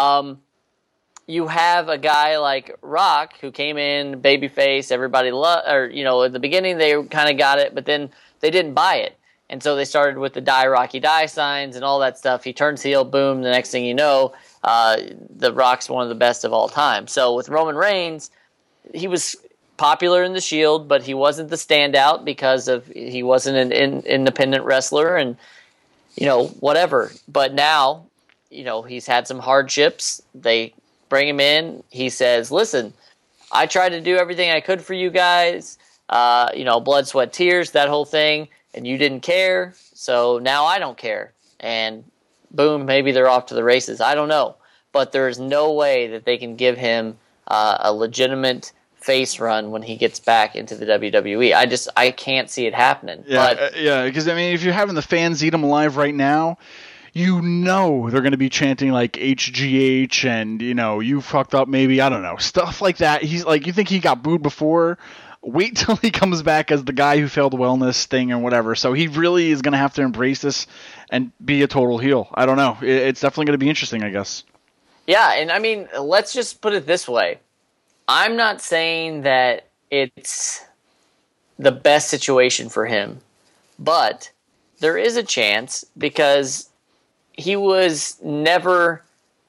you have a guy like Rock who came in babyface. Everybody at the beginning they kind of got it, but then they didn't buy it, and so they started with the Die Rocky Die signs and all that stuff. He turns heel, boom. The next thing you know, the Rock's one of the best of all time. So with Roman Reigns, he was popular in the Shield, but he wasn't the standout because he wasn't an independent wrestler, and whatever. But now, he's had some hardships. They bring him in. He says, "Listen, I tried to do everything I could for you guys, blood, sweat, tears, that whole thing, and you didn't care, so now I don't care. And boom, maybe they're off to the races. I don't know. But there is no way that they can give him a legitimate face run when he gets back into the WWE. I can't see it happening. Yeah, because, if you're having the fans eat him alive right now, they're going to be chanting like HGH and, you fucked up maybe, I don't know, stuff like that. He's like, you think he got booed before? Wait till he comes back as the guy who failed the wellness thing and whatever. So he really is going to have to embrace this and be a total heel. I don't know. It's definitely going to be interesting, I guess. Yeah, and let's just put it this way. I'm not saying that it's the best situation for him, but there is a chance because he was never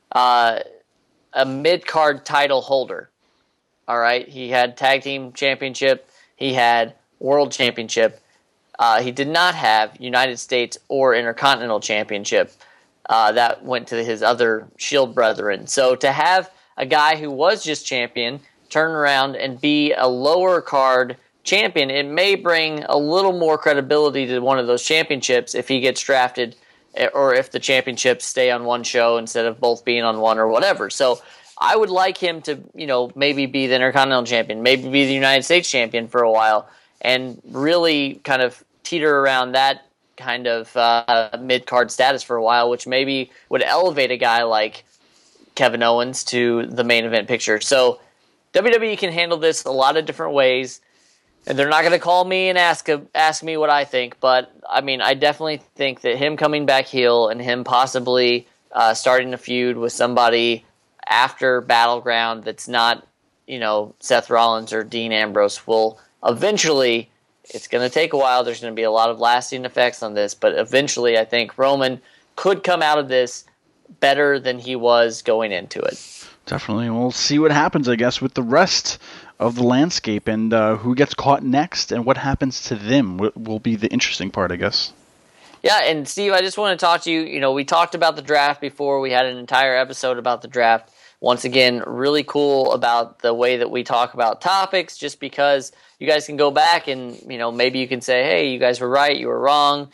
a mid-card title holder. All right, he had tag team championship, he had world championship. He did not have United States or Intercontinental championship. That went to his other Shield brethren. So to have a guy who was just champion turn around and be a lower card champion, it may bring a little more credibility to one of those championships if he gets drafted or if the championships stay on one show instead of both being on one or whatever. So I would like him to, maybe be the Intercontinental champion, maybe be the United States champion for a while, and really kind of teeter around that kind of mid-card status for a while, which maybe would elevate a guy like Kevin Owens to the main event picture. So WWE can handle this a lot of different ways, and they're not going to call me and ask me what I think, but I definitely think that him coming back heel and him possibly starting a feud with somebody after Battleground that's not, Seth Rollins or Dean Ambrose will eventually, it's going to take a while, there's going to be a lot of lasting effects on this, but eventually I think Roman could come out of this better than he was going into it. Definitely. We'll see what happens, I guess, with the rest of the landscape and who gets caught next and what happens to them will be the interesting part, I guess. Yeah, and Steve, I just want to talk to you. We talked about the draft before. We had an entire episode about the draft. Once again, really cool about the way that we talk about topics, just because you guys can go back and, maybe you can say, hey, you guys were right, you were wrong.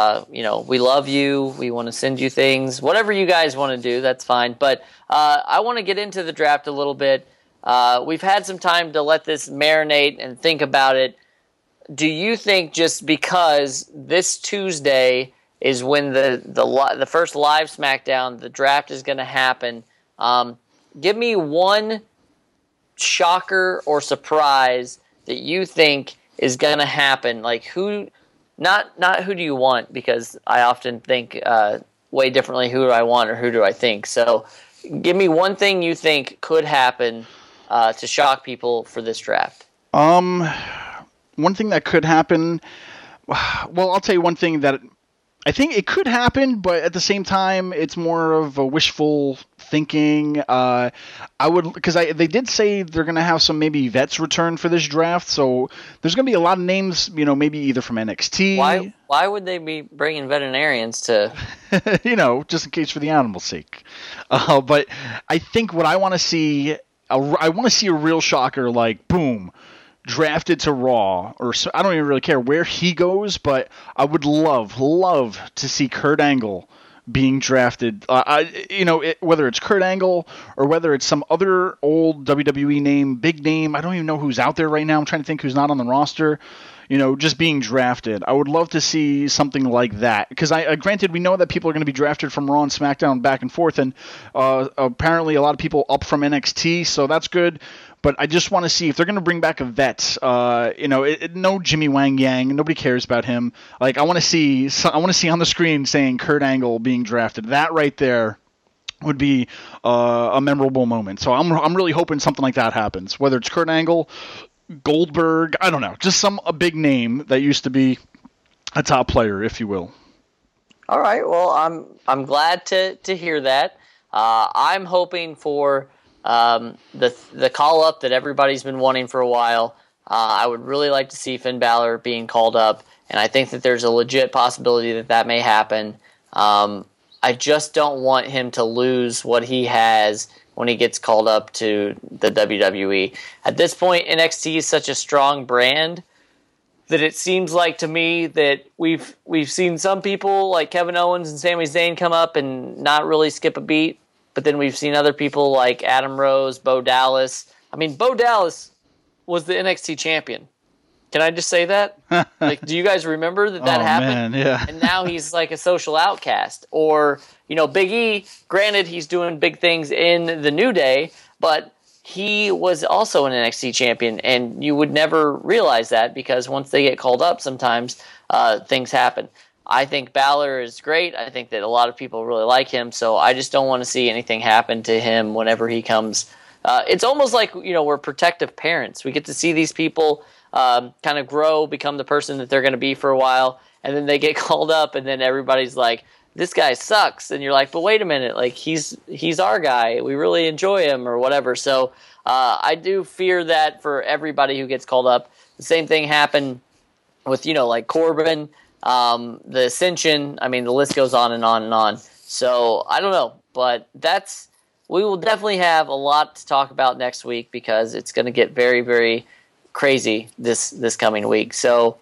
We love you. We want to send you things. Whatever you guys want to do, that's fine. But I want to get into the draft a little bit. We've had some time to let this marinate and think about it. Do you think just because this Tuesday is when the first live SmackDown, the draft is going to happen, give me one shocker or surprise that you think is going to happen. Like who, not who do you want, because I often think way differently who do I want or who do I think. So give me one thing you think could happen to shock people for this draft. One thing that could happen, well, I'll tell you one thing that I think it could happen, but at the same time, it's more of a wishful thinking. Because they did say they're going to have some maybe vets return for this draft, so there's going to be a lot of names, maybe either from NXT. Why would they be bringing veterinarians to? Just in case for the animal's sake. But I think what I want to see, I want to see a real shocker, like boom. Drafted to Raw, or I don't even really care where he goes, but I would love to see Kurt Angle being drafted. Whether it's Kurt Angle or whether it's some other old WWE name, big name, I don't even know who's out there right now. I'm trying to think who's not on the roster. Just being drafted. I would love to see something like that. Because granted, we know that people are going to be drafted from Raw and SmackDown back and forth, and apparently a lot of people up from NXT, so that's good. But I just want to see if they're going to bring back a vet. No Jimmy Wang Yang. Nobody cares about him. Like I want to see on the screen saying Kurt Angle being drafted. That right there would be a memorable moment. So I'm really hoping something like that happens. Whether it's Kurt Angle, Goldberg, I don't know, just a big name that used to be a top player, if you will. All right. Well, I'm glad to hear that. I'm hoping for the call up that everybody's been wanting for a while. I would really like to see Finn Balor being called up, and I think that there's a legit possibility that may happen. I just don't want him to lose what he has when he gets called up to the WWE. At this point, NXT is such a strong brand that it seems like to me that we've seen some people like Kevin Owens and Sami Zayn come up and not really skip a beat, but then we've seen other people like Adam Rose, Bo Dallas. I mean, Bo Dallas was the NXT champion. Can I just say that? Like, do you guys remember that happened? Man, yeah. And now he's like a social outcast. Or, Big E, granted he's doing big things in the New Day, but he was also an NXT champion, and you would never realize that because once they get called up, sometimes things happen. I think Balor is great. I think that a lot of people really like him, so I just don't want to see anything happen to him whenever he comes. It's almost like, we're protective parents. We get to see these people kind of grow, become the person that they're going to be for a while, and then they get called up, and then everybody's like, this guy sucks, and you're like, but wait a minute, like he's our guy, we really enjoy him or whatever. So I do fear that for everybody who gets called up. The same thing happened with like Corbin, the Ascension. I mean, the list goes on and on and on. So I don't know, but we will definitely have a lot to talk about next week because it's going to get very, very crazy this coming week. So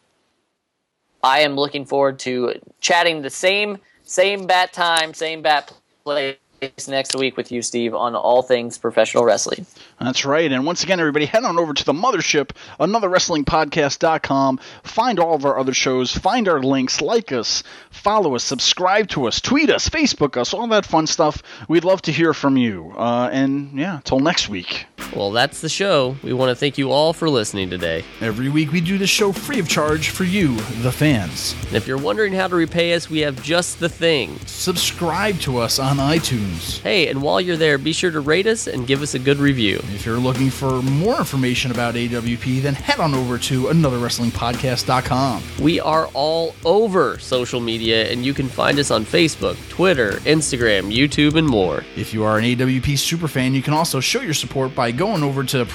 I am looking forward to chatting the same bat time, same bat place next week with you, Steve, on all things professional wrestling. That's right. And once again, everybody, head on over to the mothership, anotherwrestlingpodcast.com. Find all of our other shows. Find our links. Like us. Follow us. Subscribe to us. Tweet us. Facebook us. All that fun stuff. We'd love to hear from you. And yeah, until next week. Well, that's the show. We want to thank you all for listening today. Every week we do this show free of charge for you, the fans. And if you're wondering how to repay us, we have just the thing. Subscribe to us on iTunes. Hey, and while you're there, be sure to rate us and give us a good review. If you're looking for more information about AWP, then head on over to anotherwrestlingpodcast.com. We are all over social media, and you can find us on Facebook, Twitter, Instagram, YouTube, and more. If you are an AWP superfan, you can also show your support by going over to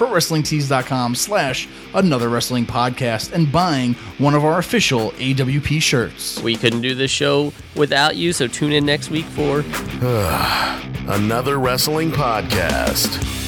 ProWrestlingTees.com/anotherwrestlingpodcast and buying one of our official AWP shirts. We couldn't do this show without you, so tune in next week for Another Wrestling Podcast.